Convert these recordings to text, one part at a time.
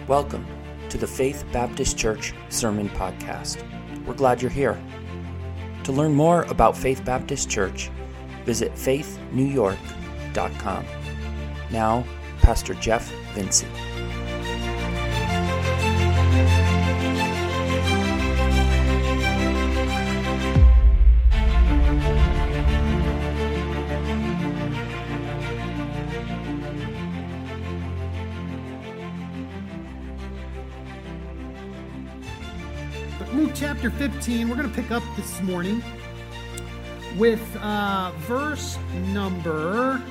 Welcome to the Faith Baptist Church Sermon Podcast. We're glad you're here. To learn more about Faith Baptist Church, visit faithnewyork.com. Now, Pastor Jeff Vinci. Luke chapter 15, we're going to pick up this morning with verse number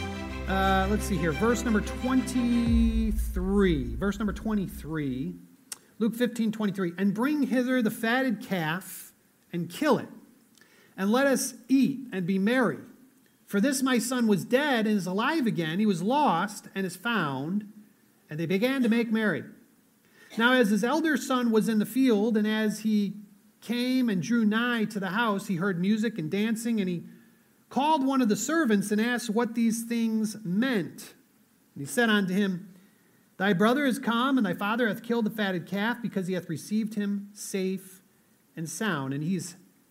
23. Verse number 23, Luke 15:23. And bring hither the fatted calf and kill it, and let us eat and be merry. For this my son was dead and is alive again. He was lost and is found. And they began to make merry. Now as his elder son was in the field, and as he came and drew nigh to the house, he heard music and dancing, and he called one of the servants and asked what these things meant. And he said unto him, Thy brother is come, and thy father hath killed the fatted calf, because he hath received him safe and sound. And he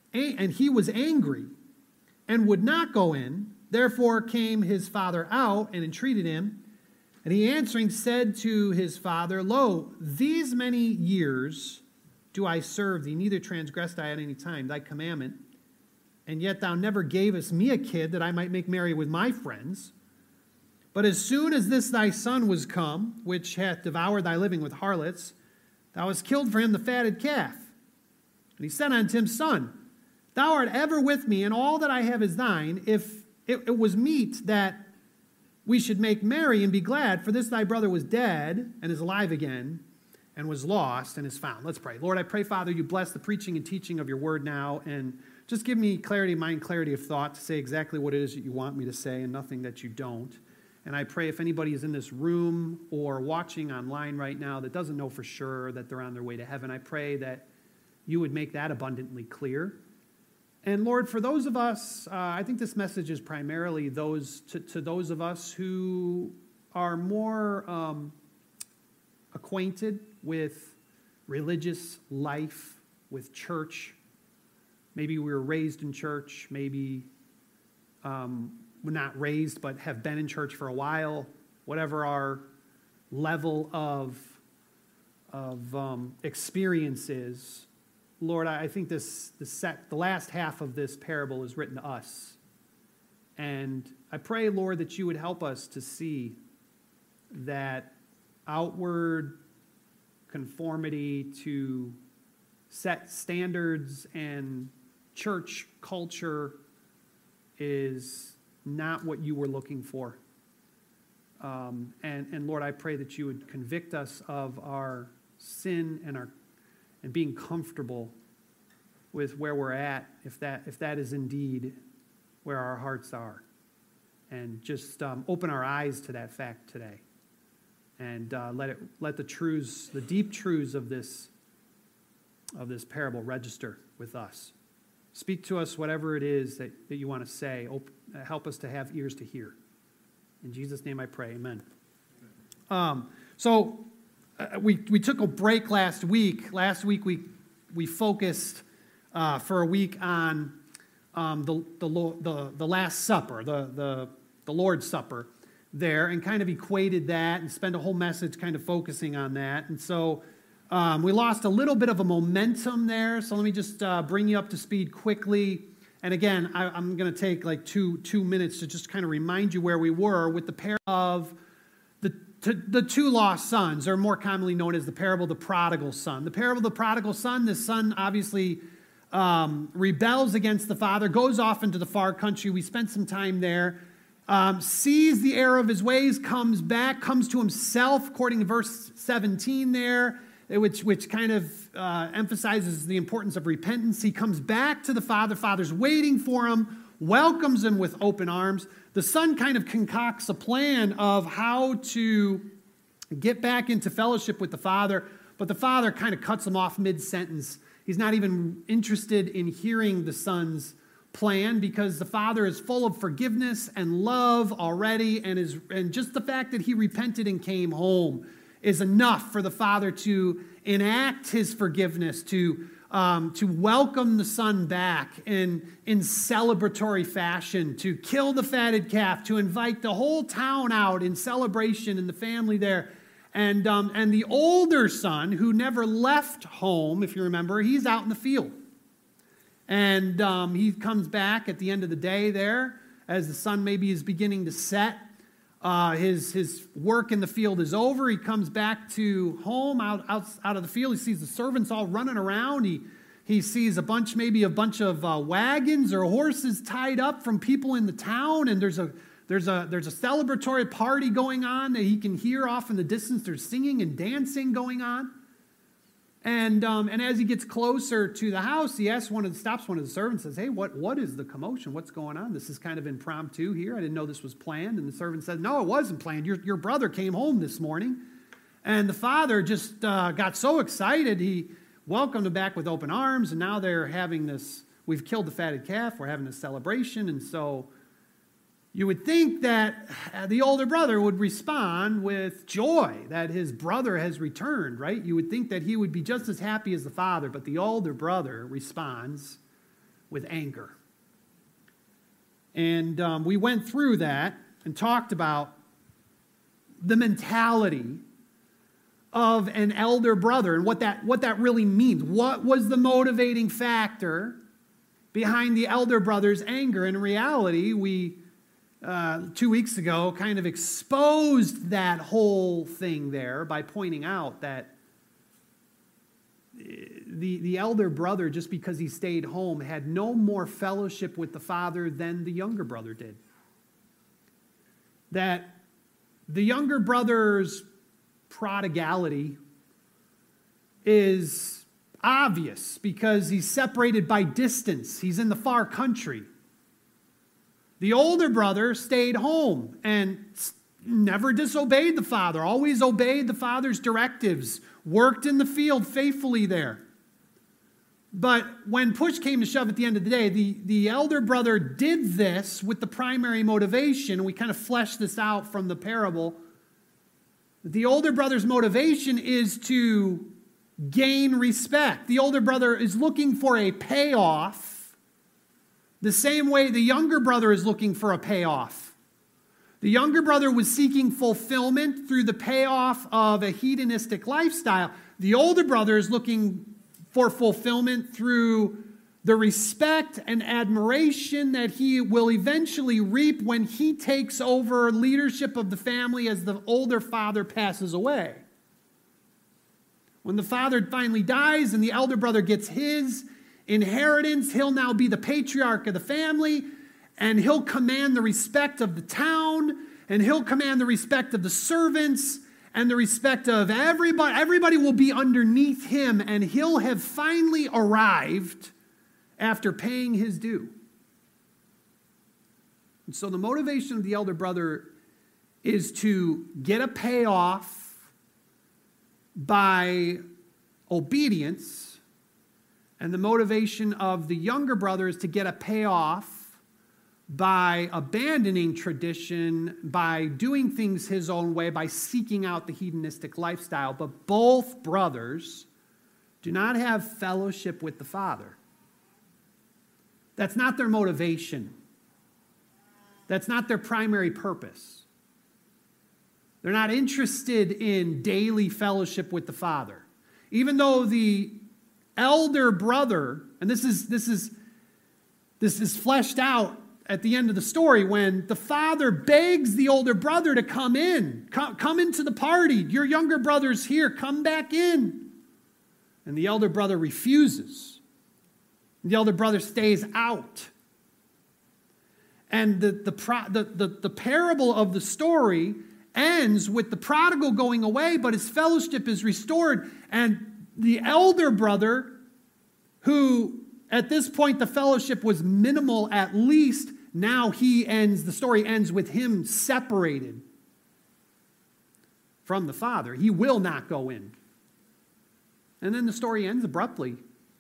was angry, and would not go in. Therefore came his father out, and entreated him. And he answering said to his father, Lo, these many years do I serve thee, neither transgressed I at any time thy commandment, and yet thou never gavest me a kid that I might make merry with my friends. But as soon as this thy son was come, which hath devoured thy living with harlots, thou hast killed for him the fatted calf. And he said unto him, Son, thou art ever with me, and all that I have is thine. If it was meet that we should make merry and be glad, for this thy brother was dead and is alive again, and was lost and is found. Let's pray. Lord, I pray, Father, you bless the preaching and teaching of your word now, and just give me clarity of mind, clarity of thought to say exactly what it is that you want me to say and nothing that you don't. And I pray if anybody is in this room or watching online right now that doesn't know for sure that they're on their way to heaven, I pray that you would make that abundantly clear. And Lord, for those of us, I think this message is primarily to those of us who are more acquainted with religious life, with church. Maybe we were raised in church, maybe we're not raised but have been in church for a while. Whatever our level of experience is, Lord, I think the last half of this parable is written to us. And I pray, Lord, that you would help us to see that outward conformity to set standards and church culture is not what you were looking for. And Lord, I pray that you would convict us of our sin and being comfortable with where we're at, if that is indeed where our hearts are. And just open our eyes to that fact today. And let the deep truths of this parable register with us. Speak to us whatever it is that you want to say. Help us to have ears to hear. In Jesus' name I pray, amen. We took a break last week. Last week we focused for a week on the Last Supper, the Lord's Supper there, and kind of equated that and spent a whole message kind of focusing on that. And so we lost a little bit of a momentum there. So let me just bring you up to speed quickly. And again, I'm going to take like two minutes to just kind of remind you where we were with the parable of the two lost sons, or more commonly known as the parable of the prodigal son. The parable of the prodigal son, the son obviously rebels against the father, goes off into the far country. We spent some time there. Sees the error of his ways, comes back, comes to himself, according to verse 17 there, which kind of emphasizes the importance of repentance. He comes back to the father. Father's waiting for him, welcomes him with open arms. The son kind of concocts a plan of how to get back into fellowship with the father, but the father kind of cuts him off mid-sentence. He's not even interested in hearing the son's plan because the father is full of forgiveness and love already, and just the fact that he repented and came home is enough for the father to enact his forgiveness, to welcome the son back in celebratory fashion, to kill the fatted calf, to invite the whole town out in celebration and the family there. And the older son, who never left home, if you remember, he's out in the field. And he comes back at the end of the day there, as the sun maybe is beginning to set. His work in the field is over. He comes back to home out of the field. He sees the servants all running around. He sees maybe a bunch of wagons or horses tied up from people in the town, and there's a celebratory party going on that he can hear off in the distance. There's singing and dancing going on. And as he gets closer to the house, he stops one of the servants, says, "Hey, what is the commotion? What's going on? This is kind of impromptu here. I didn't know this was planned." And the servant said, "No, it wasn't planned. Your brother came home this morning." And the father just got so excited, he welcomed him back with open arms, and now they're having this, we've killed the fatted calf, we're having this celebration. And so you would think that the older brother would respond with joy that his brother has returned, right? You would think that he would be just as happy as the father, but the older brother responds with anger. And we went through that and talked about the mentality of an elder brother and what that really means. What was the motivating factor behind the elder brother's anger? In reality, we 2 weeks ago kind of exposed that whole thing there by pointing out that the elder brother, just because he stayed home, had no more fellowship with the father than the younger brother did. That the younger brother's prodigality is obvious because he's separated by distance. He's in the far country. The older brother stayed home and never disobeyed the father, always obeyed the father's directives, worked in the field faithfully there. But when push came to shove at the end of the day, the elder brother did this with the primary motivation, and we kind of fleshed this out from the parable. The older brother's motivation is to gain respect. The older brother is looking for a payoff the same way the younger brother is looking for a payoff. The younger brother was seeking fulfillment through the payoff of a hedonistic lifestyle. The older brother is looking for fulfillment through the respect and admiration that he will eventually reap when he takes over leadership of the family as the older father passes away. When the father finally dies and the elder brother gets his inheritance, he'll now be the patriarch of the family, and he'll command the respect of the town, and he'll command the respect of the servants, and the respect of everybody. Everybody will be underneath him, and he'll have finally arrived after paying his due. And so the motivation of the elder brother is to get a payoff by obedience, and the motivation of the younger brother is to get a payoff by abandoning tradition, by doing things his own way, by seeking out the hedonistic lifestyle. But both brothers do not have fellowship with the Father. That's not their motivation. That's not their primary purpose. They're not interested in daily fellowship with the Father. Even though the elder brother, and this is fleshed out at the end of the story when the father begs the older brother to come in. Come into the party. Your younger brother's here. Come back in. And the elder brother refuses. The elder brother stays out. And the parable of the story ends with the prodigal going away, but his fellowship is restored. And the elder brother, who at this point the fellowship was minimal at least, now the story ends with him separated from the father. He will not go in. And then the story ends abruptly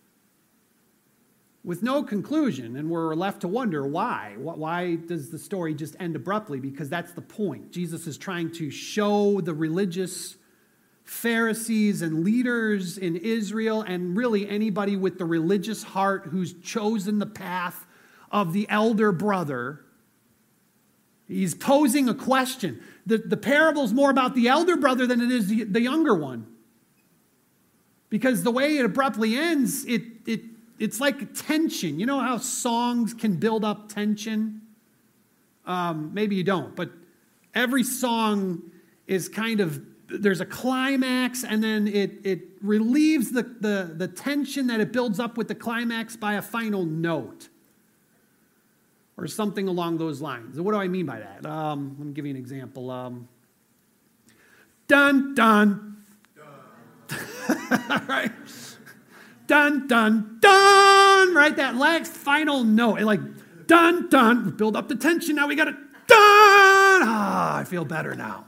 with no conclusion, and we're left to wonder why. Why does the story just end abruptly? Because that's the point. Jesus is trying to show the religious Pharisees and leaders in Israel, and really anybody with the religious heart who's chosen the path of the elder brother. He's posing a question. The parable's more about the elder brother than it is the younger one. Because the way it abruptly ends, it's like tension. You know how songs can build up tension? Maybe you don't, but every song is kind of, there's a climax, and then it relieves the tension that it builds up with the climax by a final note or something along those lines. What do I mean by that? Let me give you an example. Dun, dun. Right? Dun, dun, dun. Right? That last final note. Like, dun, dun. Build up the tension. Now we got to dun. Ah, I feel better now.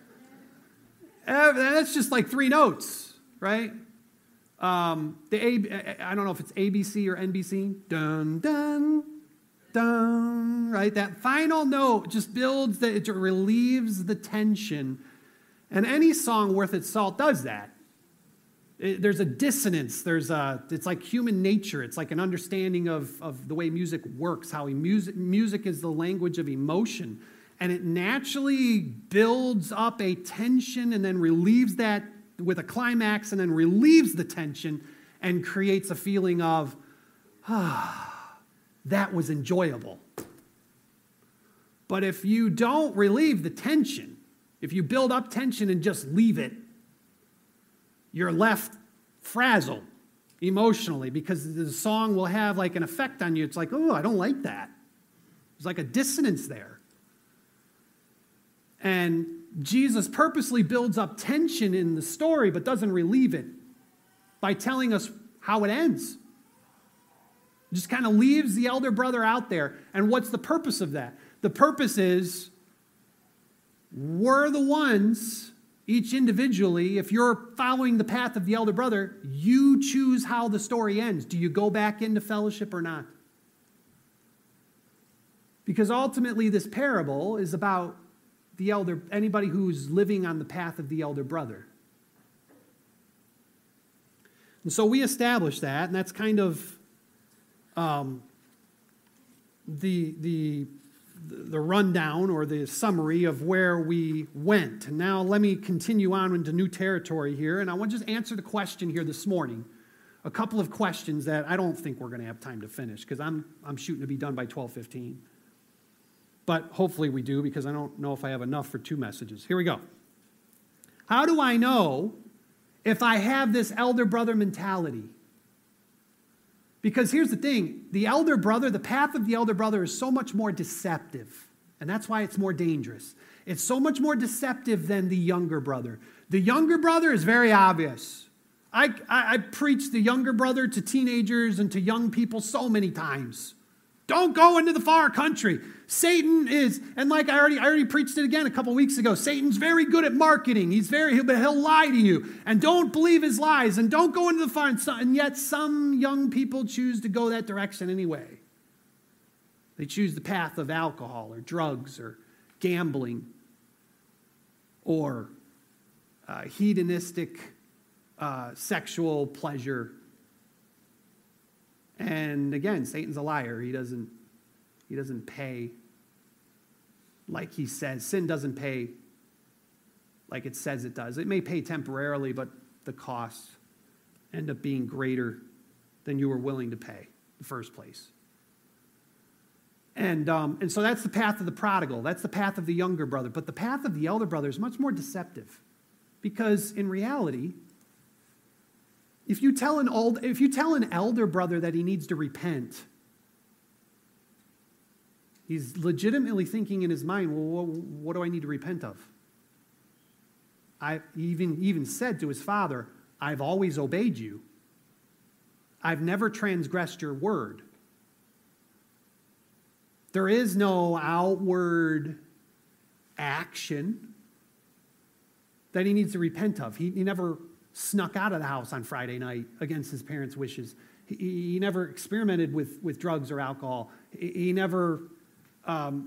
That's just like 3 notes, right? I don't know if it's ABC or NBC. Dun, dun, dun, right? That final note just builds, it relieves the tension. And any song worth its salt does that. There's a dissonance. It's like human nature. It's like an understanding of the way music works, how music is the language of emotion. And it naturally builds up a tension and then relieves that with a climax and then relieves the tension and creates a feeling of, that was enjoyable. But if you don't relieve the tension, if you build up tension and just leave it, you're left frazzled emotionally because the song will have like an effect on you. It's like, oh, I don't like that. There's like a dissonance there. And Jesus purposely builds up tension in the story but doesn't relieve it by telling us how it ends. Just kind of leaves the elder brother out there. And what's the purpose of that? The purpose is we're the ones, each individually, if you're following the path of the elder brother, you choose how the story ends. Do you go back into fellowship or not? Because ultimately this parable is about anybody who's living on the path of the elder brother. And so we established that, and that's kind of the rundown or the summary of where we went. And now let me continue on into new territory here, and I want to just answer the question here this morning. A couple of questions that I don't think we're going to have time to finish because I'm shooting to be done by 12:15. But hopefully we do, because I don't know if I have enough for 2 messages. Here we go. How do I know if I have this elder brother mentality? Because here's the thing. The elder brother, the path of the elder brother is so much more deceptive. And that's why it's more dangerous. It's so much more deceptive than the younger brother. The younger brother is very obvious. I preach the younger brother to teenagers and to young people so many times. Don't go into the far country. Satan is, and like I already preached it again a couple weeks ago, Satan's very good at marketing. He'll lie to you. And don't believe his lies. And don't go into the far, and yet some young people choose to go that direction anyway. They choose the path of alcohol or drugs or gambling or hedonistic sexual pleasure. And again, Satan's a liar. He doesn't pay like he says. Sin doesn't pay like it says it does. It may pay temporarily, but the costs end up being greater than you were willing to pay in the first place. And so that's the path of the prodigal. That's the path of the younger brother. But the path of the elder brother is much more deceptive. Because in reality, if you tell an elder brother that he needs to repent, he's legitimately thinking in his mind, well, what do I need to repent of? He even said to his father, I've always obeyed you. I've never transgressed your word. There is no outward action that he needs to repent of. He never snuck out of the house on Friday night against his parents' wishes. He never experimented with drugs or alcohol. He never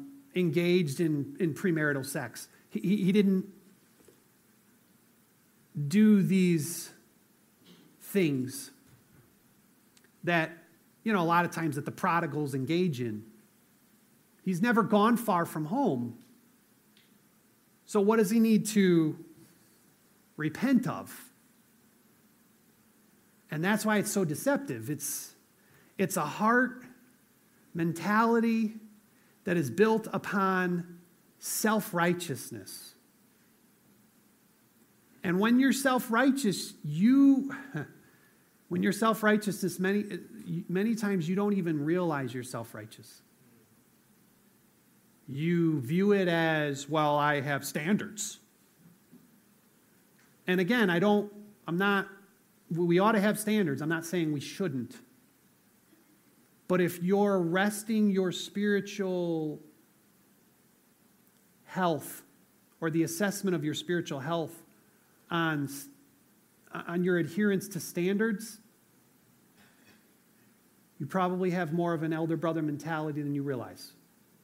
engaged in premarital sex. He didn't do these things that, a lot of times that the prodigals engage in. He's never gone far from home. So what does he need to repent of? And that's why it's so deceptive. It's a heart mentality that is built upon self-righteousness. And when you're self-righteous, many times you don't even realize you're self-righteous. You view it as, well, I have standards. And again, we ought to have standards. I'm not saying we shouldn't. But if you're resting your spiritual health or the assessment of your spiritual health on your adherence to standards, you probably have more of an elder brother mentality than you realize.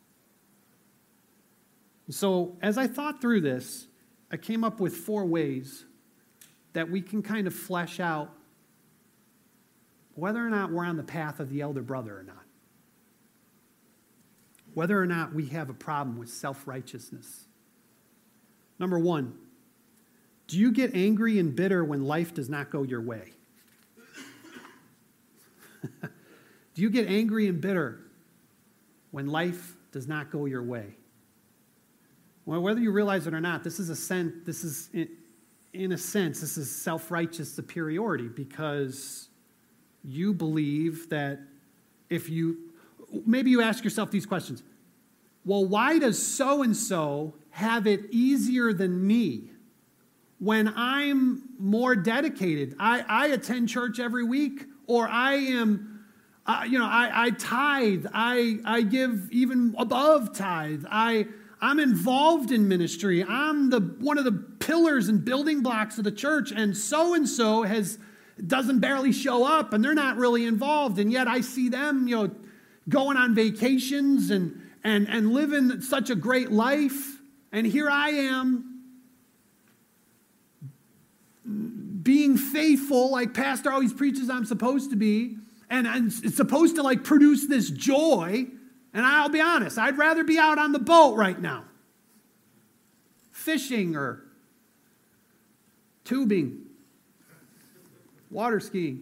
So as I thought through this, I came up with 4 ways that we can kind of flesh out whether or not we're on the path of the elder brother or not. Whether or not we have a problem with self-righteousness. Number 1, do you get angry and bitter when life does not go your way? Do you get angry and bitter when life does not go your way? Well, whether you realize it or not, this is in a sense, this is self-righteous superiority, because you believe that maybe you ask yourself these questions. Well, why does so-and-so have it easier than me when I'm more dedicated? I attend church every week, or I am, I tithe, I give even above tithe, I'm involved in ministry. I'm one of the pillars and building blocks of the church, and so doesn't barely show up, and they're not really involved, and yet I see them, going on vacations and living such a great life, and here I am being faithful, like Pastor always preaches I'm supposed to be, and it's supposed to produce this joy. And I'll be honest, I'd rather be out on the boat right now, fishing or tubing, water skiing.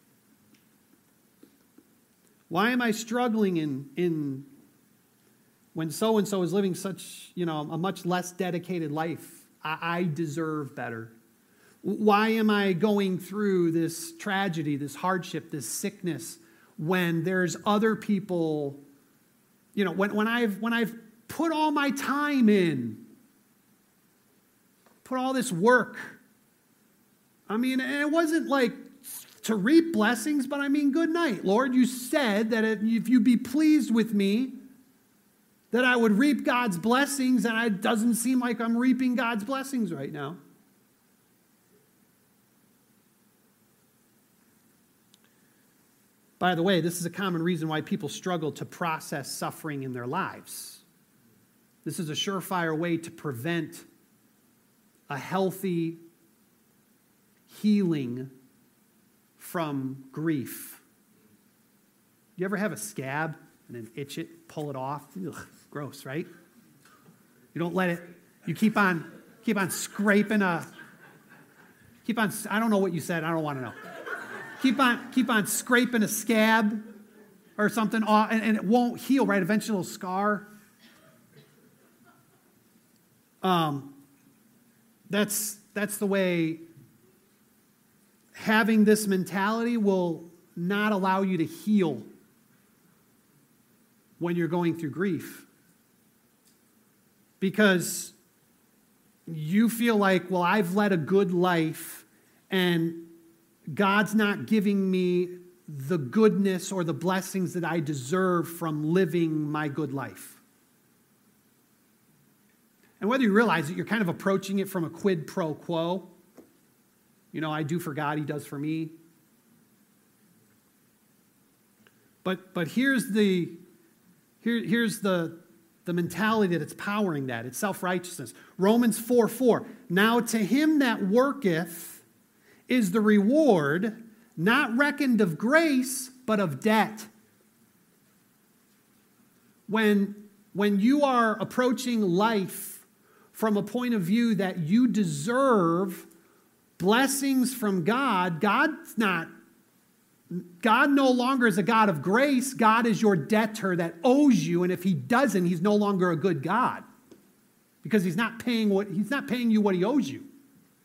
Why am I struggling in when so-and-so is living such, a much less dedicated life? I deserve better. Why am I going through this tragedy, this hardship, this sickness, when there's other people? When I've put all my time in, put all this work, it wasn't to reap blessings, but good night, Lord. You said that if you be pleased with me, that I would reap God's blessings, and it doesn't seem like I'm reaping God's blessings right now. By the way, this is a common reason why people struggle to process suffering in their lives. This is a surefire way to prevent a healthy healing from grief. You ever have a scab and then itch it, pull it off? Ugh, gross, right? You don't let it, you keep on scraping I don't know what you said, I don't want to know. Keep on scraping a scab or something off, and it won't heal, right? Eventually it'll scar. That's the way. Having this mentality will not allow you to heal when you're going through grief. Because you feel like, well, I've led a good life, and God's not giving me the goodness or the blessings that I deserve from living my good life. And whether you realize it, you're kind of approaching it from a quid pro quo. I do for God, he does for me. But here's the the mentality that's powering that. It's self-righteousness. Romans 4:4. Now to him that worketh is the reward, not reckoned of grace, but of debt. When you are approaching life from a point of view that you deserve blessings from God, God no longer is a God of grace. God is your debtor that owes you, and if he doesn't, he's no longer a good God because he's not paying you what he owes you.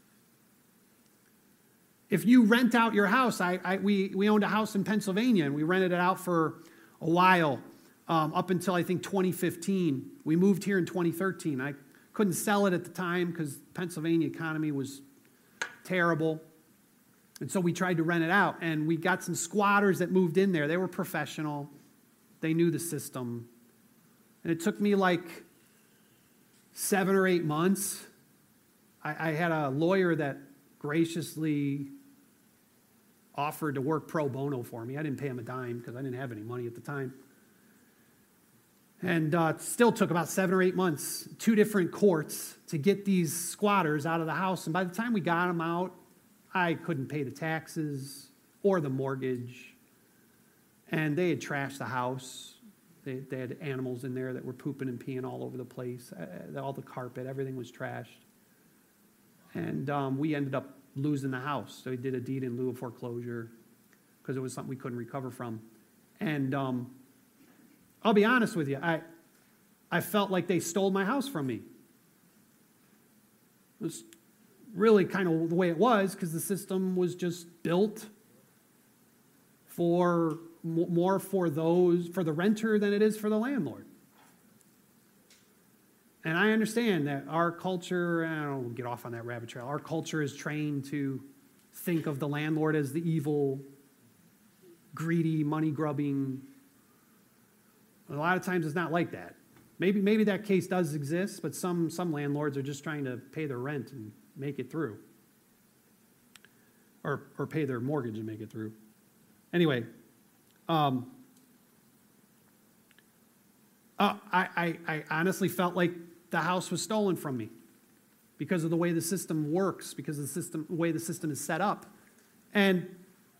If you rent out your house, we owned a house in Pennsylvania, and we rented it out for a while, up until I think 2015. We moved here in 2013. I couldn't sell it at the time because Pennsylvania economy was terrible. And so we tried to rent it out, and we got some squatters that moved in there. They were professional. They knew the system. And it took me like 7 or 8 months. I had a lawyer that graciously offered to work pro bono for me. I didn't pay him a dime because I didn't have any money at the time. And it still took about 7 or 8 months, 2 different courts, to get these squatters out of the house. And by the time we got them out, I couldn't pay the taxes or the mortgage. And they had trashed the house. They had animals in there that were pooping and peeing all over the place. All the carpet, everything was trashed. And we ended up losing the house. So we did a deed in lieu of foreclosure because it was something we couldn't recover from. And I'll be honest with you, I felt like they stole my house from me. It was really kind of the way it was because the system was just built for more for the renter than it is for the landlord. And I understand that our culture, I don't get off on that rabbit trail, our culture is trained to think of the landlord as the evil, greedy, money-grubbing. A lot of times it's not like that. Maybe that case does exist, but some landlords are just trying to pay their rent and make it through. Or pay their mortgage and make it through. Anyway, I honestly felt like the house was stolen from me because of the way the system works, because of the way the system is set up. And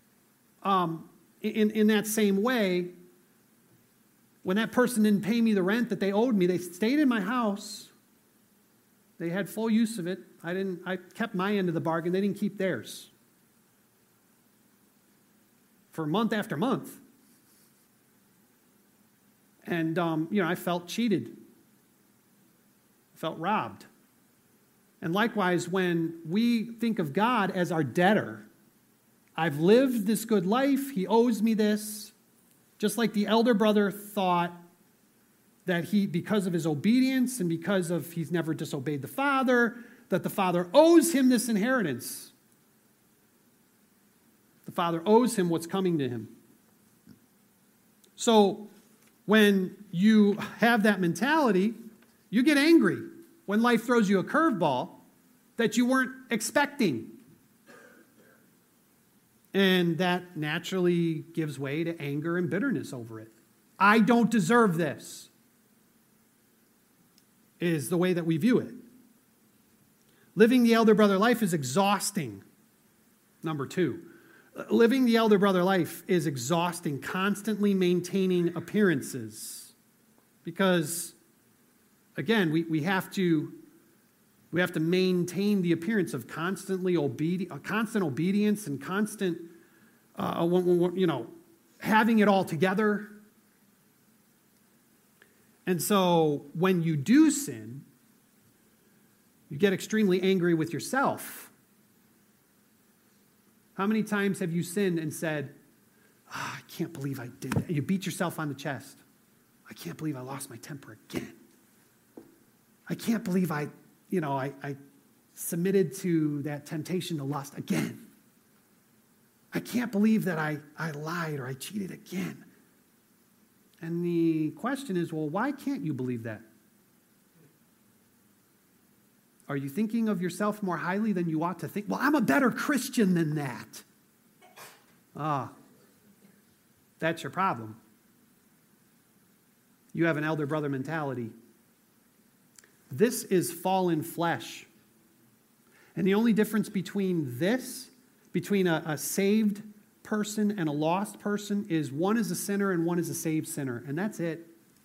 in that same way, when that person didn't pay me the rent that they owed me, they stayed in my house. They had full use of it. I kept my end of the bargain. They didn't keep theirs. For month after month. And, I felt cheated. I felt robbed. And likewise, when we think of God as our debtor, I've lived this good life, he owes me this. Just like the elder brother thought that because of his obedience and because of he's never disobeyed the father, that the father owes him this inheritance. The father owes him what's coming to him. So when you have that mentality, you get angry when life throws you a curveball that you weren't expecting. And that naturally gives way to anger and bitterness over it. I don't deserve this, is the way that we view it. Living the elder brother life is exhausting. Number 2, living the elder brother life is exhausting, constantly maintaining appearances. Because, again, we have to maintain the appearance of constant obedience and constant, having it all together. And so when you do sin, you get extremely angry with yourself. How many times have you sinned and said, I can't believe I did that? You beat yourself on the chest. I can't believe I lost my temper again. I can't believe I submitted to that temptation to lust again. I can't believe that I lied or I cheated again. And the question is, well, why can't you believe that? Are you thinking of yourself more highly than you ought to think? Well, I'm a better Christian than that. That's your problem. You have an elder brother mentality. This is fallen flesh. And the only difference between a saved person and a lost person, is one is a sinner and one is a saved sinner. And that's it.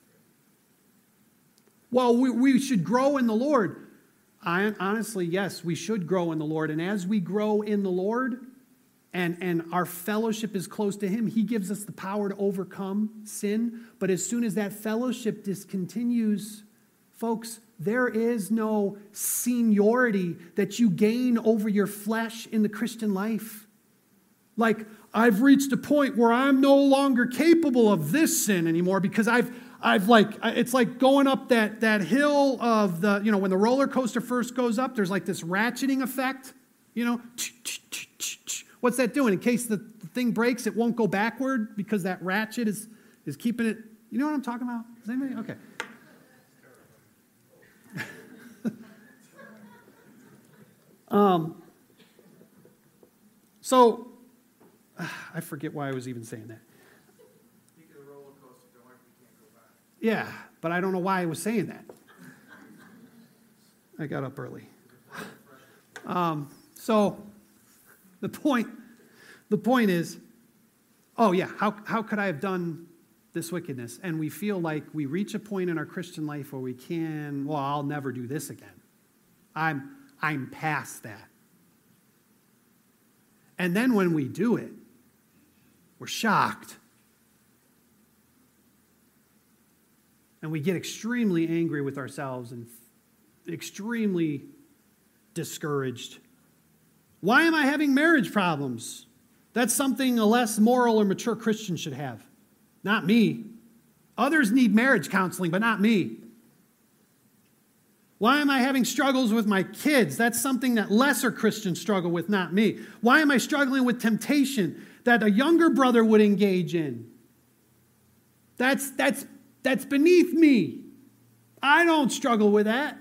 Well, we should grow in the Lord. Honestly, yes, we should grow in the Lord. And as we grow in the Lord and our fellowship is close to Him, He gives us the power to overcome sin. But as soon as that fellowship discontinues, folks, there is no seniority that you gain over your flesh in the Christian life. Like, I've reached a point where I'm no longer capable of this sin anymore because it's like going up that hill of when the roller coaster first goes up, there's like this ratcheting effect, What's that doing? In case the thing breaks, it won't go backward because that ratchet is keeping it. You know what I'm talking about? Does anybody? Okay. So, I forget why I was even saying that. Yeah, but I don't know why I was saying that. I got up early. So, the point is, oh yeah, how could I have done this wickedness? And we feel like we reach a point in our Christian life where we I'll never do this again. I'm past that. And then when we do it, we're shocked. And we get extremely angry with ourselves and extremely discouraged. Why am I having marriage problems? That's something a less moral or mature Christian should have. Not me. Others need marriage counseling, but not me. Why am I having struggles with my kids? That's something that lesser Christians struggle with, not me. Why am I struggling with temptation that a younger brother would engage in? That's beneath me. I don't struggle with that.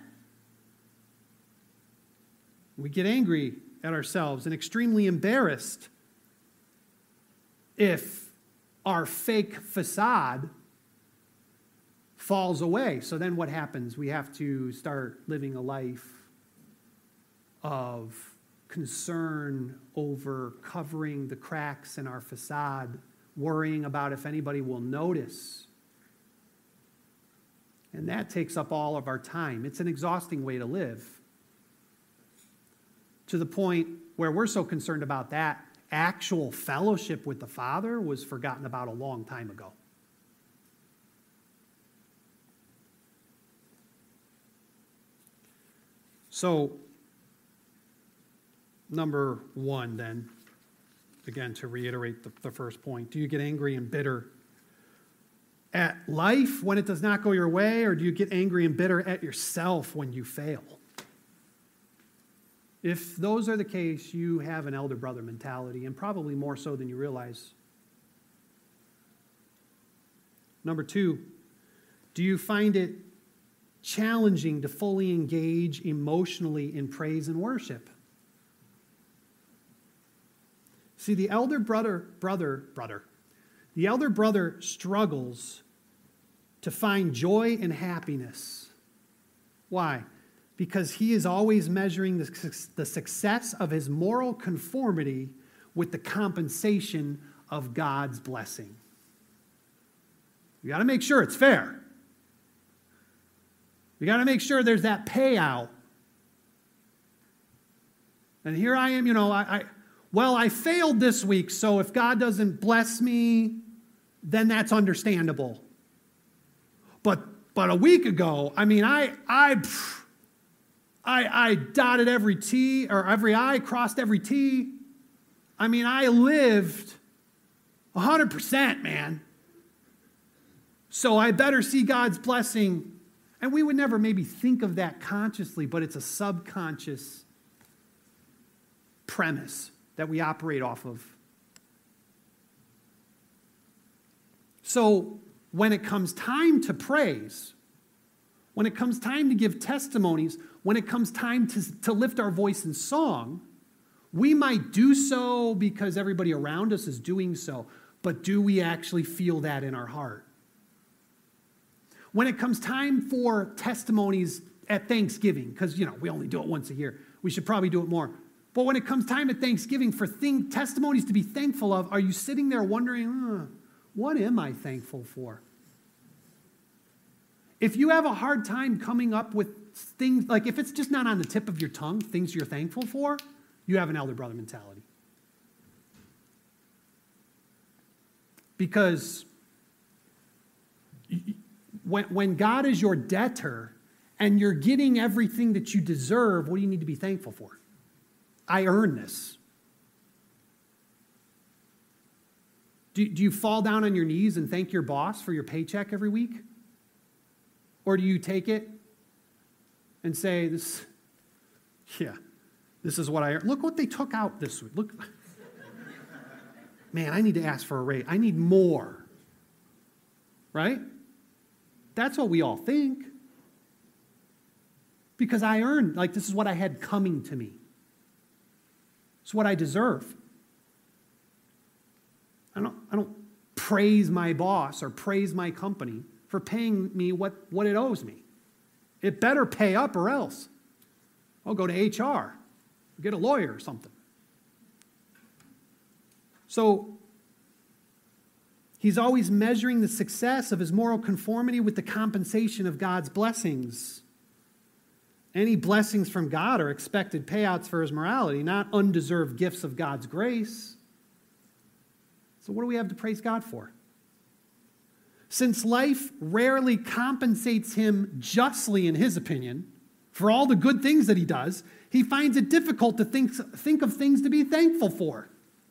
We get angry at ourselves and extremely embarrassed if our fake facade falls away. So then what happens? We have to start living a life of concern over covering the cracks in our facade, worrying about if anybody will notice. And that takes up all of our time. It's an exhausting way to live. To the point where we're so concerned about that, actual fellowship with the Father was forgotten about a long time ago. So, number one then, again to reiterate the first point, do you get angry and bitter at life when it does not go your way, or do you get angry and bitter at yourself when you fail? If those are the case, you have an elder brother mentality, and probably more so than you realize. Number two, do you find it challenging to fully engage emotionally in praise and worship? See, the elder brother struggles to find joy and happiness. Why? Because he is always measuring the success of his moral conformity with the compensation of God's blessing. You got to make sure it's fair. You got to make sure there's that payout. And here I am, I failed this week, so if God doesn't bless me, then that's understandable. But a week ago, I dotted every T, or every I, crossed every T. I lived 100%, man. So I better see God's blessing. And we would never maybe think of that consciously, but it's a subconscious premise that we operate off of. So when it comes time to praise, when it comes time to give testimonies, when it comes time to lift our voice in song, we might do so because everybody around us is doing so, but do we actually feel that in our heart? When it comes time for testimonies at Thanksgiving, because, we only do it once a year. We should probably do it more. But when it comes time at Thanksgiving for testimonies to be thankful of, are you sitting there wondering, what am I thankful for? If you have a hard time coming up with things, like if it's just not on the tip of your tongue, things you're thankful for, you have an elder brother mentality. Because when God is your debtor and you're getting everything that you deserve, what do you need to be thankful for? I earn this. Do you fall down on your knees and thank your boss for your paycheck every week? Or do you take it and say, this is what I earned. Look what they took out this week. Look, man, I need to ask for a raise. I need more. Right? That's what we all think. Because I earned, this is what I had coming to me. It's what I deserve. I don't praise my boss or praise my company for paying me what it owes me. It better pay up or else. I'll go to HR, get a lawyer or something. So he's always measuring the success of his moral conformity with the compensation of God's blessings. Any blessings from God are expected payouts for his morality, not undeserved gifts of God's grace. So what do we have to praise God for? Since life rarely compensates him justly, in his opinion, for all the good things that he does, he finds it difficult to think of things to be thankful for.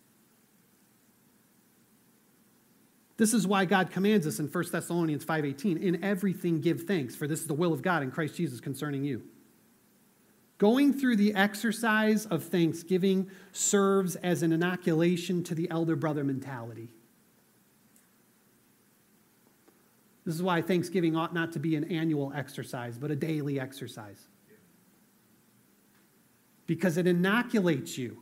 This is why God commands us in 1 Thessalonians 5:18, in everything give thanks, for this is the will of God in Christ Jesus concerning you. Going through the exercise of thanksgiving serves as an inoculation to the elder brother mentality. This is why Thanksgiving ought not to be an annual exercise, but a daily exercise. Because it inoculates you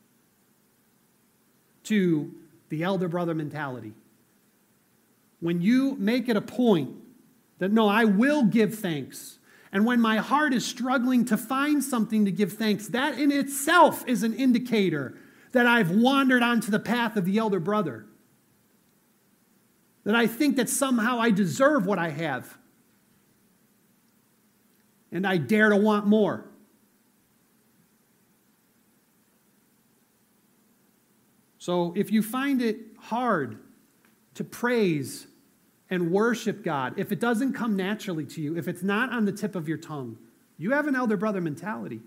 to the elder brother mentality. When you make it a point that, no, I will give thanks, and when my heart is struggling to find something to give thanks, that in itself is an indicator that I've wandered onto the path of the elder brother. That I think that somehow I deserve what I have. And I dare to want more. So if you find it hard to praise and worship God, if it doesn't come naturally to you, if it's not on the tip of your tongue, you have an elder brother mentality.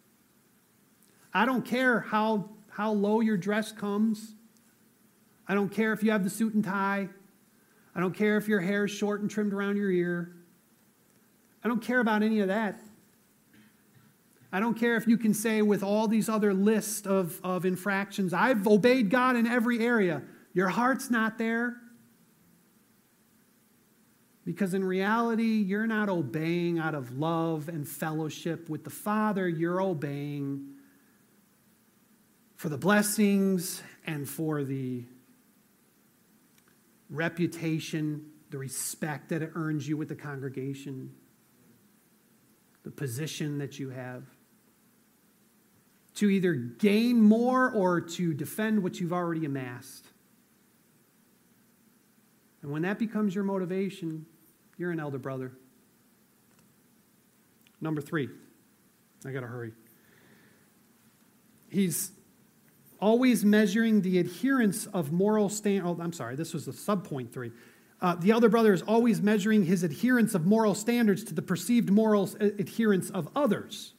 I don't care how low your dress comes. I don't care if you have the suit and tie. I don't care if your hair is short and trimmed around your ear. I don't care about any of that. I don't care if you can say with all these other lists of infractions, I've obeyed God in every area. Your heart's not there. Because in reality, you're not obeying out of love and fellowship with the Father. You're obeying for the blessings and for the reputation, the respect that it earns you with the congregation, the position that you have, to either gain more or to defend what you've already amassed. And when that becomes your motivation, you're an elder brother. Number 3, I got to hurry. He's always measuring the adherence of moral this was the subpoint 3. The elder brother is always measuring his adherence of moral standards to the perceived moral adherence of others.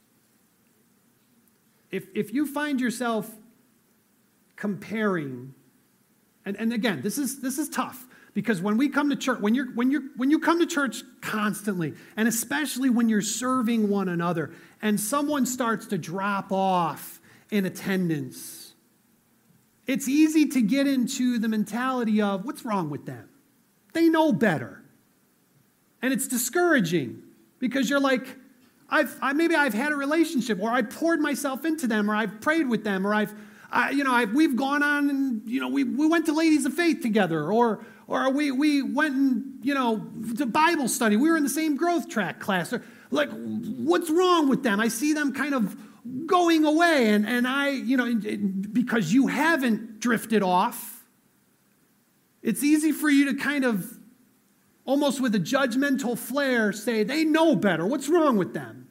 If you find yourself comparing, and again, this is tough, because when we come to church, when you come to church constantly, and especially when you're serving one another, and someone starts to drop off in attendance, it's easy to get into the mentality of, what's wrong with them? They know better. And it's discouraging, because you're like, maybe I've had a relationship, or I poured myself into them, or I've prayed with them, or we've gone on and, we went to Ladies of Faith together, or we went and, to Bible study. We were in the same growth track class. Like, what's wrong with them? I see them kind of going away, and I, because you haven't drifted off, it's easy for you to kind of, almost with a judgmental flair, say, they know better. What's wrong with them?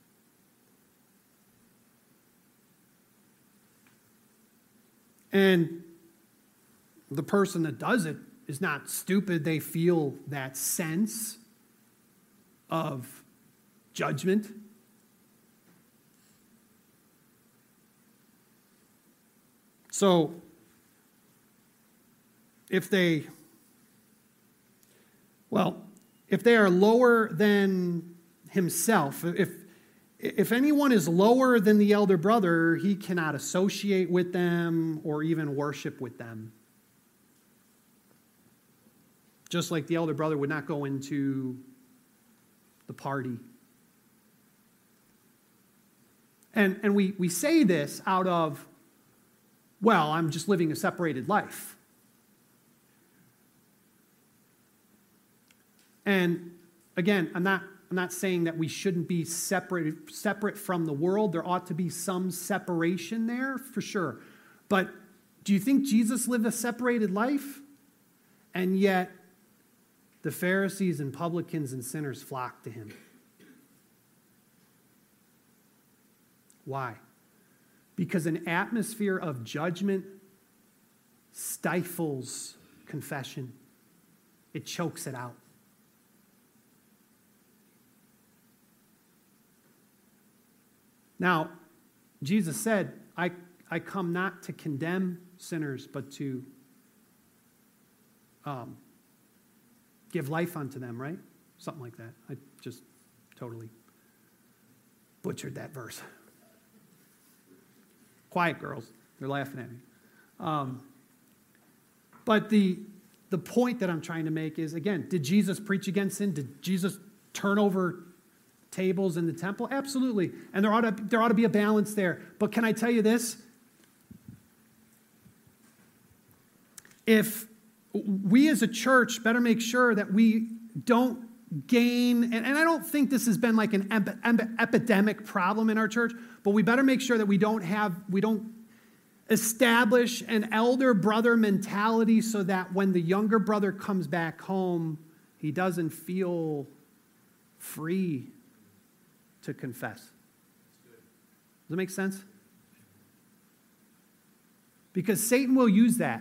And the person that does it is not stupid. They feel that sense of judgment. So, if they are lower than himself, if anyone is lower than the elder brother, he cannot associate with them or even worship with them. Just like the elder brother would not go into the party. And we say this out of, well, I'm just living a separated life. And again, I'm not saying that we shouldn't be separate from the world. There ought to be some separation there, for sure. But do you think Jesus lived a separated life? And yet, the Pharisees and publicans and sinners flocked to him. Why? Because an atmosphere of judgment stifles confession. It chokes it out. Now, Jesus said, I come not to condemn sinners, but to give life unto them, right? Something like that. I just totally butchered that verse. Quiet, girls. They're laughing at me. But the point that I'm trying to make is, again, did Jesus preach against sin? Did Jesus turn over tables in the temple? Absolutely. And there ought to be a balance there. But can I tell you this? If we as a church better make sure that we don't gain, and I don't think this has been like an epidemic problem in our church, but we better make sure that we don't establish an elder brother mentality so that when the younger brother comes back home, he doesn't feel free to confess. Does that make sense? Because Satan will use that.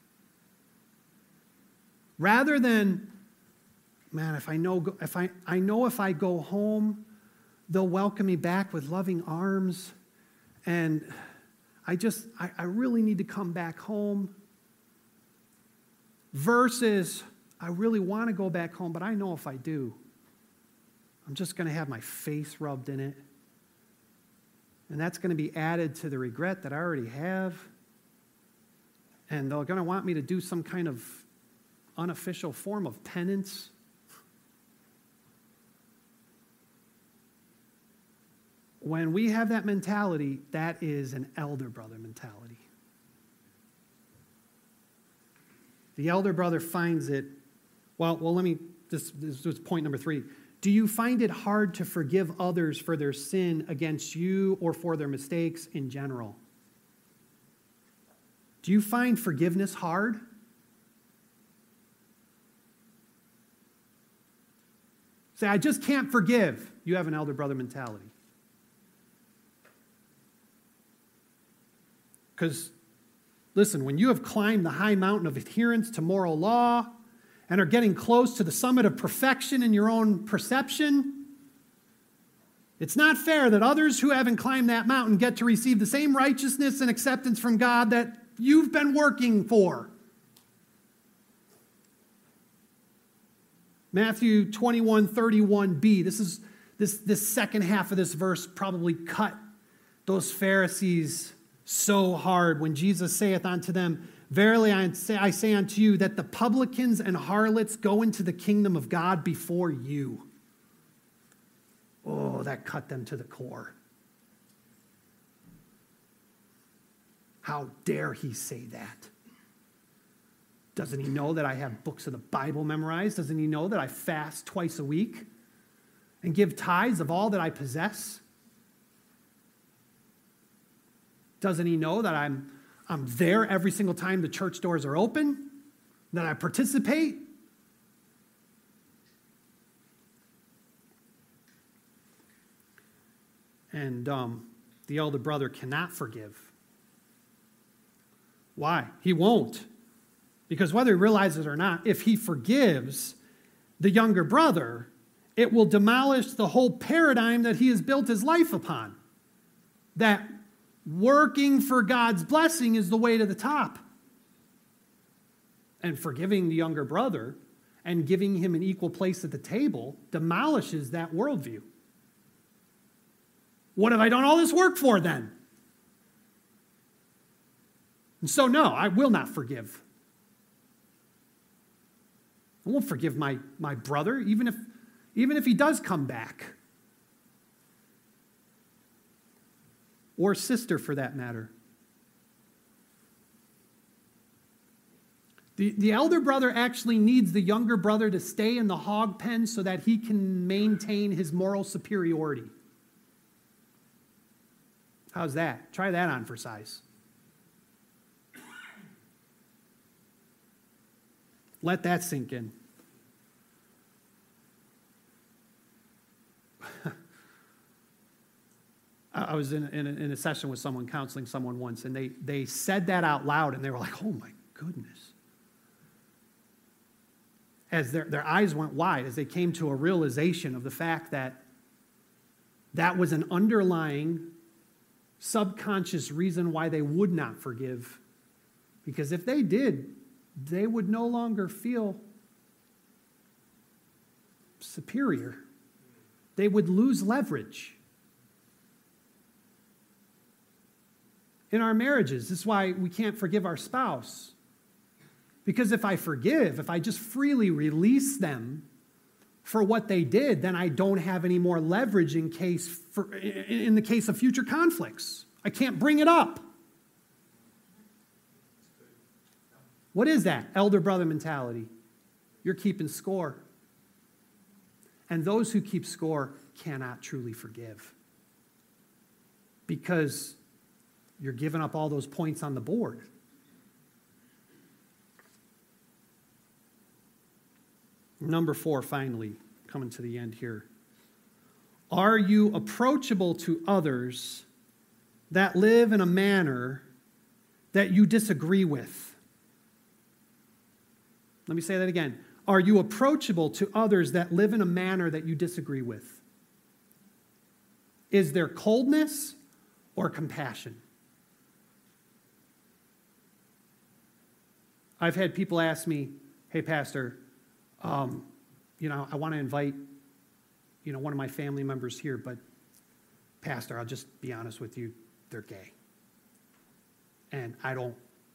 Rather than, man, if I know if I go home, they'll welcome me back with loving arms, and I really need to come back home. Versus, I really want to go back home, but I know if I do, I'm just going to have my face rubbed in it. And that's going to be added to the regret that I already have. And they're going to want me to do some kind of unofficial form of penance. When we have that mentality, that is an elder brother mentality. The elder brother finds it, this was point number 3. Do you find it hard to forgive others for their sin against you or for their mistakes in general? Do you find forgiveness hard? Say, I just can't forgive. You have an elder brother mentality. Because, listen, when you have climbed the high mountain of adherence to moral law and are getting close to the summit of perfection in your own perception, it's not fair that others who haven't climbed that mountain get to receive the same righteousness and acceptance from God that you've been working for. Matthew 21:31b. This second half of this verse probably cut those Pharisees so hard when Jesus saith unto them, Verily I say unto you that the publicans and harlots go into the kingdom of God before you. Oh, that cut them to the core. How dare he say that? Doesn't he know that I have books of the Bible memorized? Doesn't he know that I fast twice a week? and give tithes of all that I possess? Doesn't he know that I'm there every single time the church doors are open, that I participate? And the elder brother cannot forgive. Why? He won't. Because whether he realizes it or not, if he forgives the younger brother, it will demolish the whole paradigm that he has built his life upon. That working for God's blessing is the way to the top. And forgiving the younger brother and giving him an equal place at the table demolishes that worldview. What have I done all this work for then? And so, no, I will not forgive. I won't forgive my brother, even if he does come back. Or sister, for that matter. The elder brother actually needs the younger brother to stay in the hog pen so that he can maintain his moral superiority. How's that? Try that on for size. Let that sink in. I was in a session with someone, counseling someone once, and they said that out loud, and they were like, oh my goodness. As their eyes went wide, as they came to a realization of the fact that that was an underlying subconscious reason why they would not forgive. Because if they did, they would no longer feel superior. They would lose leverage. In our marriages, this is why we can't forgive our spouse. Because if I forgive, if I just freely release them for what they did, then I don't have any more leverage in the case of future conflicts. I can't bring it up. What is that? Elder brother mentality. You're keeping score. And those who keep score cannot truly forgive. Because you're giving up all those points on the board. Number 4, finally, coming to the end here. Are you approachable to others that live in a manner that you disagree with? Let me say that again. Are you approachable to others that live in a manner that you disagree with? Is there coldness or compassion? I've had people ask me, hey, Pastor, I want to invite, one of my family members here, but Pastor, I'll just be honest with you, they're gay. And I don't,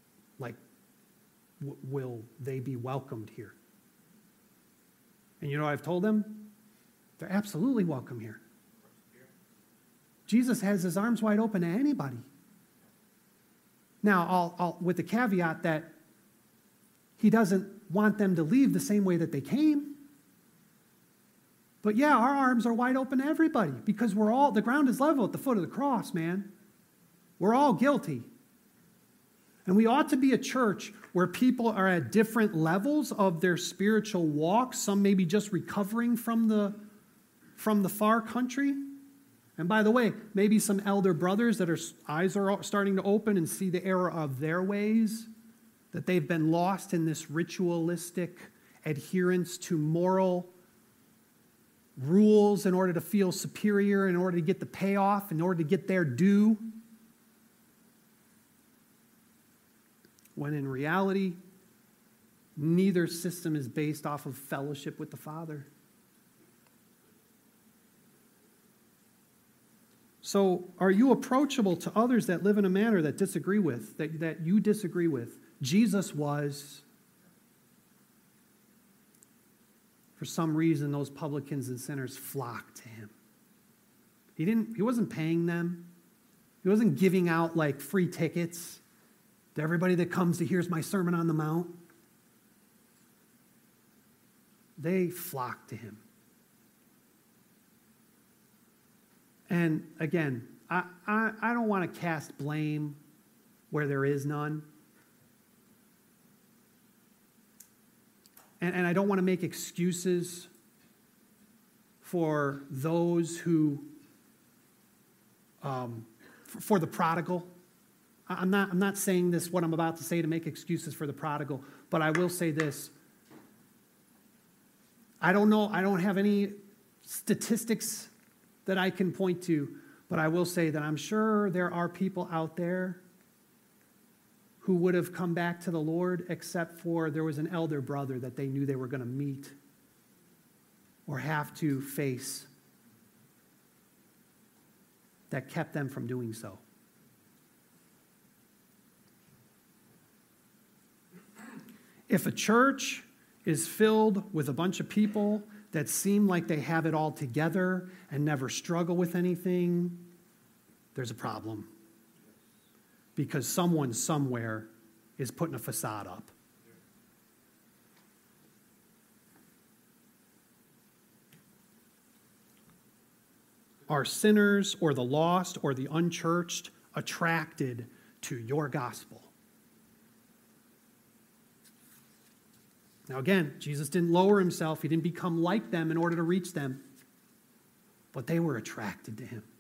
will they be welcomed here? And you know what I've told them? They're absolutely welcome here. Jesus has his arms wide open to anybody. Now, I'll with the caveat that he doesn't want them to leave the same way that they came. But yeah, our arms are wide open to everybody because the ground is level at the foot of the cross, man. We're all guilty. And we ought to be a church where people are at different levels of their spiritual walk. Some may be just recovering from the far country. And by the way, maybe some elder brothers that eyes are starting to open and see the error of their ways, that they've been lost in this ritualistic adherence to moral rules in order to feel superior, in order to get the payoff, in order to get their due. When in reality, neither system is based off of fellowship with the Father. So, are you approachable to others that live in a manner that disagree with, that you disagree with? Jesus was. For some reason, those publicans and sinners flocked to him. He wasn't paying them. He wasn't giving out free tickets to everybody that comes to hear my Sermon on the Mount. They flocked to him. And again, I don't want to cast blame where there is none. And I don't want to make excuses for those who, for the prodigal. I'm not saying this, what I'm about to say, to make excuses for the prodigal, but I will say this. I don't know, I don't have any statistics that I can point to, but I will say that I'm sure there are people out there who would have come back to the Lord, except for there was an elder brother that they knew they were going to meet or have to face that kept them from doing so. If a church is filled with a bunch of people that seem like they have it all together and never struggle with anything, there's a problem. Because someone somewhere is putting a facade up. Are sinners or the lost or the unchurched attracted to your gospel? Now again, Jesus didn't lower himself. He didn't become like them in order to reach them. But they were attracted to him.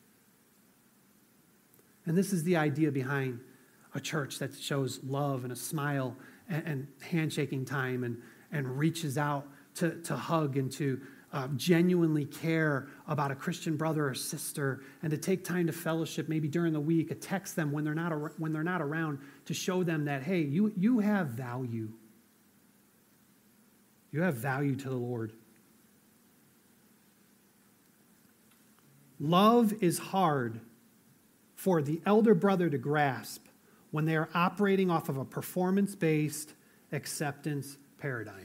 And this is the idea behind a church that shows love and a smile and handshaking time and reaches out to hug and to genuinely care about a Christian brother or sister and to take time to fellowship maybe during the week, to text them when they're not around, to show them that, hey, you have value. You have value to the Lord. Love is hard for the elder brother to grasp when they are operating off of a performance-based acceptance paradigm.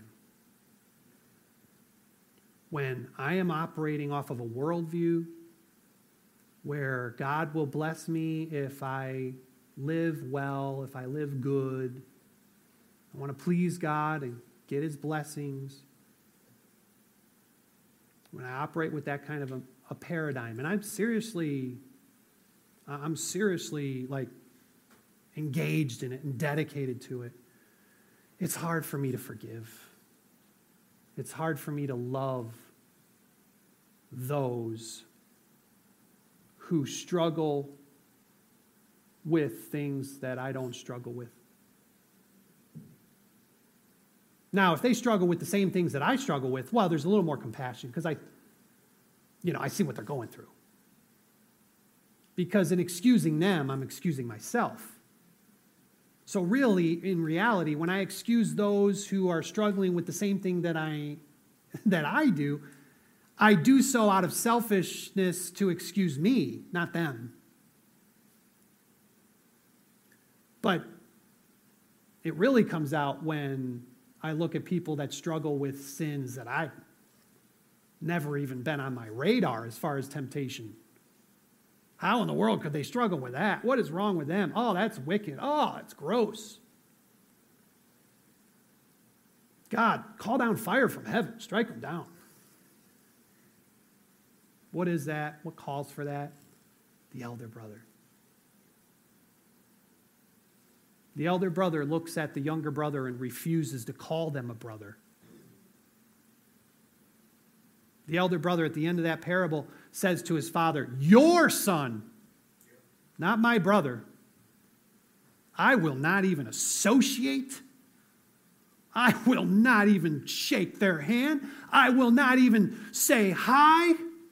When I am operating off of a worldview where God will bless me if I live well, if I live good, I want to please God and get his blessings. When I operate with that kind of a paradigm, and I'm seriously like engaged in it and dedicated to it, it's hard for me to forgive. It's hard for me to love those who struggle with things that I don't struggle with. Now, if they struggle with the same things that I struggle with, well, there's a little more compassion because I see what they're going through. Because in excusing them, I'm excusing myself. So really, in reality, when I excuse those who are struggling with the same thing that I do so out of selfishness to excuse me, not them. But it really comes out when I look at people that struggle with sins that I've never even been on my radar as far as temptation. How in the world could they struggle with that? What is wrong with them? Oh, that's wicked. Oh, it's gross. God, call down fire from heaven. Strike them down. What is that? What calls for that? The elder brother. The elder brother looks at the younger brother and refuses to call them a brother. The elder brother at the end of that parable says to his father, "Your son, not my brother. I will not even associate. I will not even shake their hand. I will not even say hi.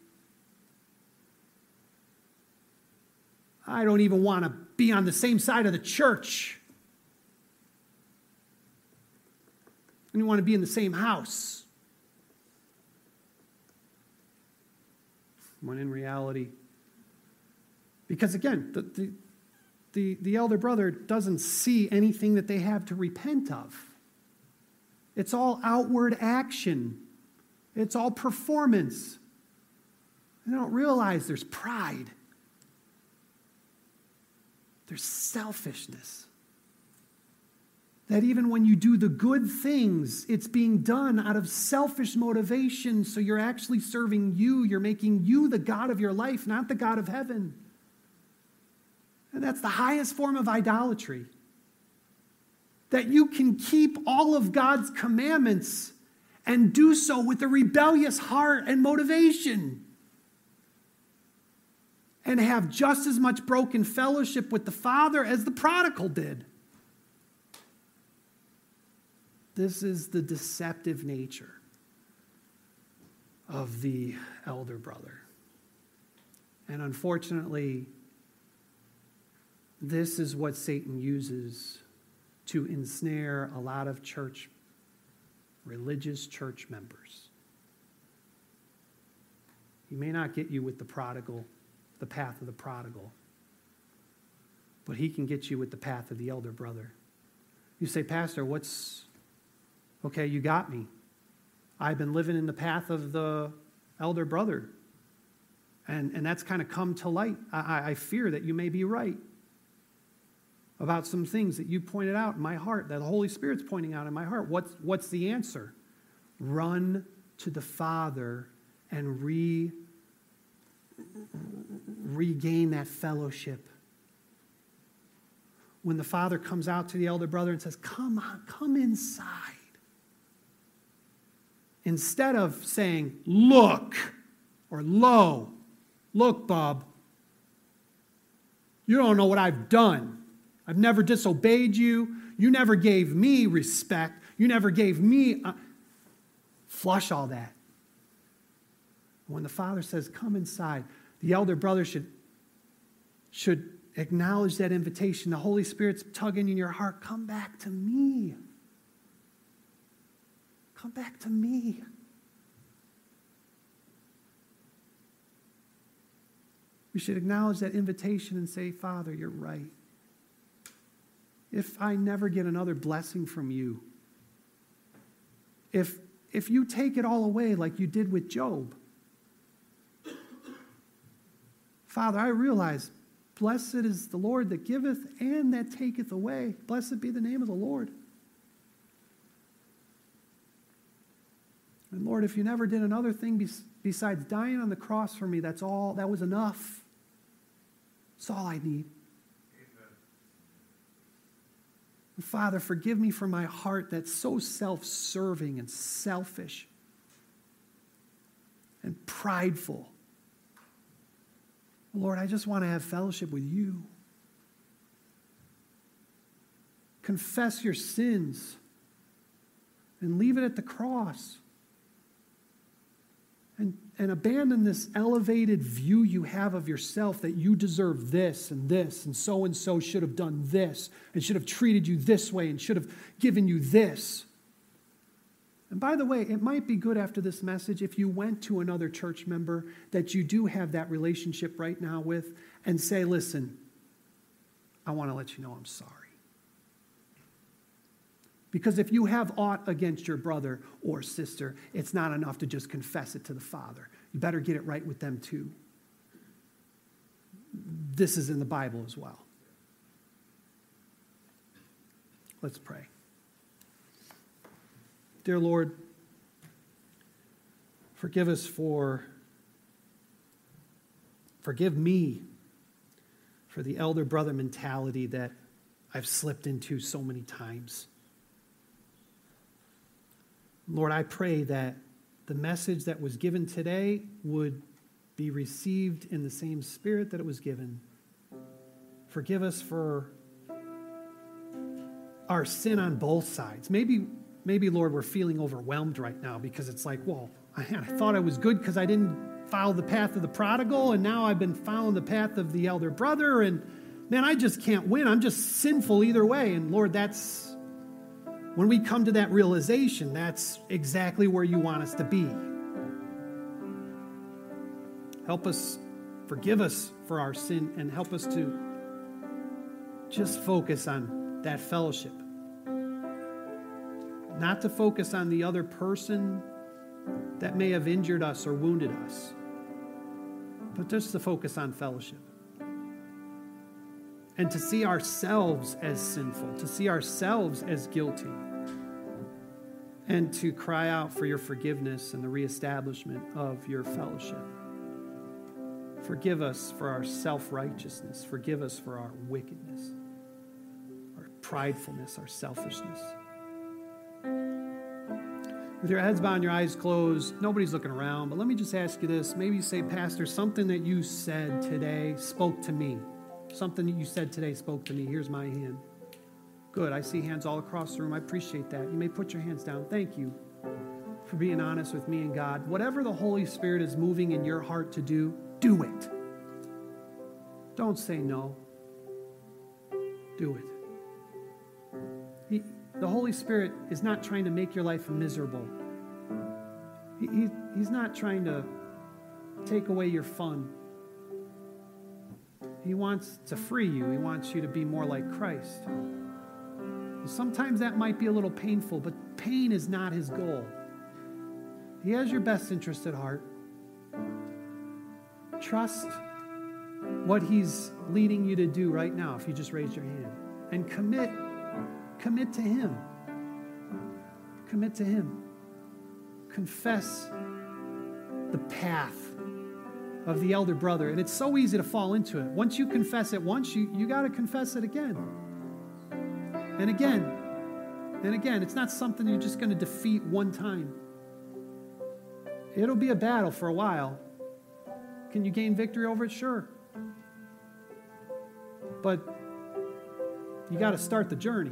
I don't even want to be on the same side of the church. I don't want to be in the same house." When in reality, because again, the elder brother doesn't see anything that they have to repent of. It's all outward action. It's all performance. They don't realize there's pride. There's selfishness. That even when you do the good things, it's being done out of selfish motivation, so you're actually serving you. You're making you the God of your life, not the God of heaven. And that's the highest form of idolatry. That you can keep all of God's commandments and do so with a rebellious heart and motivation. And have just as much broken fellowship with the Father as the prodigal did. This is the deceptive nature of the elder brother. And unfortunately, this is what Satan uses to ensnare a lot of religious church members. He may not get you with the path of the prodigal, but he can get you with the path of the elder brother. You say, Pastor, okay, you got me. I've been living in the path of the elder brother. And that's kind of come to light. I fear that you may be right about some things that you pointed out in my heart, that the Holy Spirit's pointing out in my heart. What's the answer? Run to the Father and regain that fellowship. When the Father comes out to the elder brother and says, come on, come inside. Instead of saying, look, or lo, look, Bob, you don't know what I've done. I've never disobeyed you. You never gave me respect. You never gave me... Flush all that. When the Father says, come inside, the elder brother should acknowledge that invitation. The Holy Spirit's tugging in your heart. Come back to me. Come back to me. We should acknowledge that invitation and say, Father, you're right. If I never get another blessing from you, if you take it all away like you did with Job, Father, I realize, blessed is the Lord that giveth and that taketh away. Blessed be the name of the Lord. And Lord, if you never did another thing besides dying on the cross for me, that was enough. That's all I need. And Father, forgive me for my heart that's so self-serving and selfish and prideful. Lord, I just want to have fellowship with you. Confess your sins and leave it at the cross. And abandon this elevated view you have of yourself that you deserve this and so should have done this and should have treated you this way and should have given you this. And by the way, it might be good after this message if you went to another church member that you do have that relationship right now with and say, listen, I want to let you know I'm sorry. Because if you have aught against your brother or sister, it's not enough to just confess it to the Father. You better get it right with them too. This is in the Bible as well. Let's pray. Dear Lord, forgive me for the elder brother mentality that I've slipped into so many times. Lord, I pray that the message that was given today would be received in the same spirit that it was given. Forgive us for our sin on both sides. Maybe, Lord, we're feeling overwhelmed right now because it's like, well, I thought I was good because I didn't follow the path of the prodigal, and now I've been following the path of the elder brother, and man, I just can't win. I'm just sinful either way. And Lord, when we come to that realization, that's exactly where you want us to be. Help us, forgive us for our sin, and help us to just focus on that fellowship. Not to focus on the other person that may have injured us or wounded us, but just to focus on fellowship. and to see ourselves as sinful, to see ourselves as guilty, and to cry out for your forgiveness and the reestablishment of your fellowship. Forgive us for our self-righteousness. Forgive us for our wickedness, our pridefulness, our selfishness. With your heads bowed and your eyes closed, nobody's looking around, but let me just ask you this. Maybe you say, Pastor, something that you said today spoke to me. Something that you said today spoke to me. Here's my hand. Good. I see hands all across the room. I appreciate that. You may put your hands down. Thank you for being honest with me and God. Whatever the Holy Spirit is moving in your heart to do, do it. Don't say no. Do it. The Holy Spirit is not trying to make your life miserable. He's not trying to take away your fun. He wants to free you. He wants you to be more like Christ. Sometimes that might be a little painful, but pain is not his goal. He has your best interest at heart. Trust what he's leading you to do right now, if you just raise your hand. And commit to him. Commit to him. Confess the path of the elder brother. And it's so easy to fall into it. Once you confess it once, you got to confess it again. And again. And again. It's not something you're just going to defeat one time. It'll be a battle for a while. Can you gain victory over it? Sure. But you got to start the journey.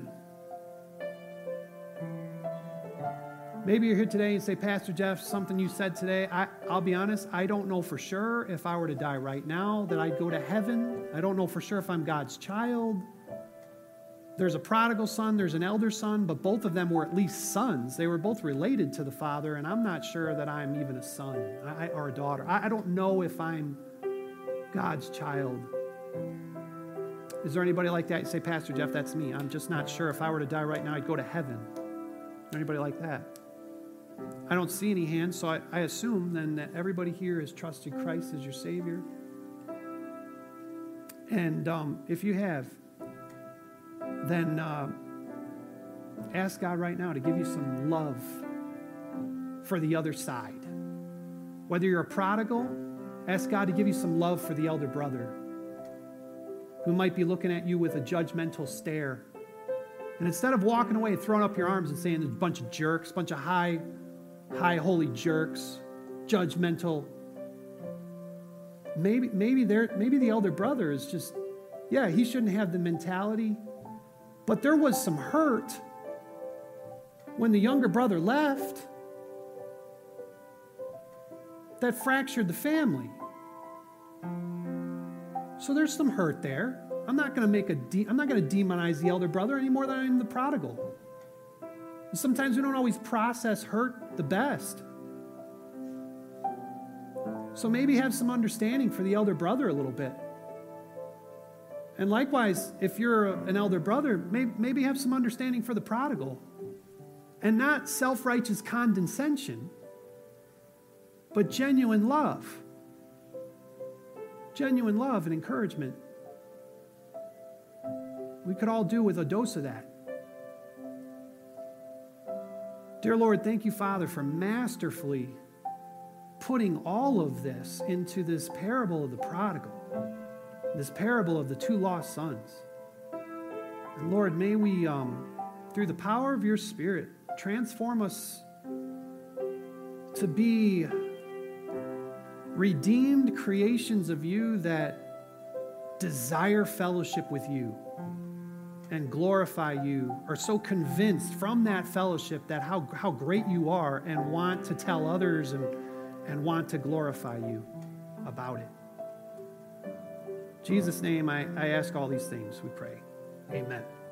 Maybe you're here today and say, Pastor Jeff, something you said today, I'll be honest, I don't know for sure if I were to die right now that I'd go to heaven. I don't know for sure if I'm God's child. There's a prodigal son, there's an elder son, but both of them were at least sons. They were both related to the father, and I'm not sure that I'm even a son or a daughter. I don't know if I'm God's child. Is there anybody like that? You say, Pastor Jeff, that's me. I'm just not sure if I were to die right now, I'd go to heaven. Anybody like that? I don't see any hands, so I assume then that everybody here has trusted Christ as your Savior. And if you have, then ask God right now to give you some love for the other side. Whether you're a prodigal, ask God to give you some love for the elder brother who might be looking at you with a judgmental stare. And instead of walking away and throwing up your arms and saying there's a bunch of jerks, a bunch of high holy jerks, judgmental, maybe the elder brother is just, yeah, he shouldn't have the mentality. But there was some hurt when the younger brother left that fractured the family. So there's some hurt there. I'm not going to demonize the elder brother any more than I am the prodigal. And sometimes we don't always process hurt the best. So maybe have some understanding for the elder brother a little bit. And likewise, if you're an elder brother, maybe have some understanding for the prodigal. And not self-righteous condescension, but genuine love. Genuine love and encouragement. We could all do with a dose of that. Dear Lord, thank you, Father, for masterfully putting all of this into this parable of the prodigal, this parable of the two lost sons. And Lord, may we, through the power of your Spirit, transform us to be redeemed creations of you that desire fellowship with you and glorify you, are so convinced from that fellowship that how great you are and want to tell others and want to glorify you about it. In Jesus' name, I ask all these things, we pray. Amen.